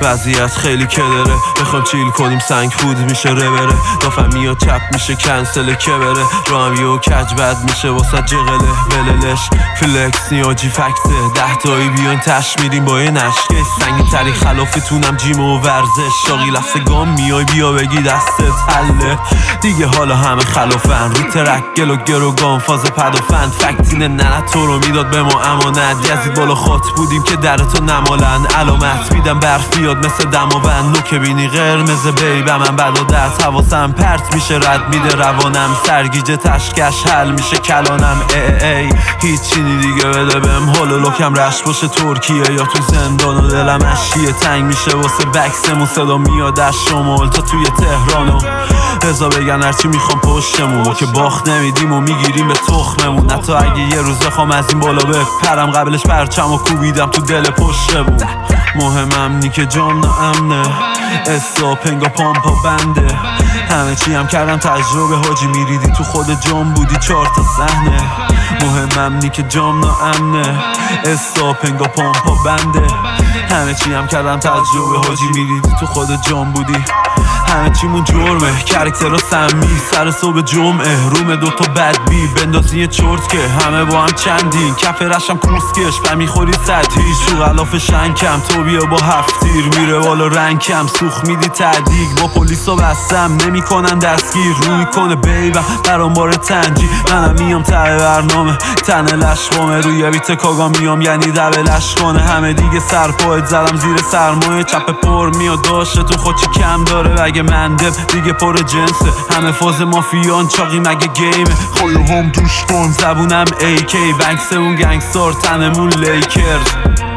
وضعیت خیلی کدره، بخوام چیل کنیم سنگ خود میشه ربره، دافم میاد چپ میشه کنسل که بره، راهم یه و کج بد میشه واسه جغله وللش فلکس نیاجی فکته 10 تایی بیان تش میریم با یه نشکه سنگی تری خلافتونم جیم و ورزش شاقی لفظ گام میای بیا بگی دستت حله دیگه حالا همه خلافن رو ترک گل و گروگان فاز پدافند فکتینه ننه تو رو میداد به ما امانت یزید بالا خاط بودیم که درتو نمالن علامت میدم برف بیاد مثل دماوند نوکه بینی قرمز بیبه من بد و درد حواسم پرت میشه رد میده روانم سرگیجه تشکش حل میشه کلانم ای هیچی دیگه بده بهم حال و لکم رشت باشه ترکیه یا تو زندان و دلم اشیه تنگ میشه واسه بکسمون صدا میاد از شمال تا توی تهرانو رضا بگن هرچی میخوام پشتمون که باخت نمیدیم و میگیریم به تخممون حتی اگه یه روز بخوام از این بالا بپرم قبلش پرچم و کوبیدم تو دل پشتمون مهمم نی که جام نامنه استاپ انگا پامپا بنده همه چی هم کردم تجربه حاجی میریدی تو خود جام بودی 4 تا صحنه مهمم نی که جام نامنه استاپ انگا پامپا بنده همه چی هم کردم تجربه حاجی میریدی تو خود جام بودی همه چیمون جرمه کرکترها سمی سر صبح جمعه روم دوتا بدبی بندازی یه چرت که همه با هم چندین کف رشم کوسکش و میخوری سطحیش تو غلاف شنکم تو بیا با 7 تیر میره بالا رنگم سوخ میدی تعدیق با پلیسا بستم نمیکنن دستگیر رو میکنه بیبم برام بار تنجی منم میام ته برنامه تن لشقامه روی بیت کاگا میام یعنی دبلش کنه همه دیگه سرپایت زدم زیر سرمایه چپ پر میاد داشته تو خود چی کم داره اگه مندب دیگه پر جنسه همه فاز مافیان چاقی مگه گیمه خلو هم دوش کن زبونم AK بنکسمون گنگستار تنمون لیکرز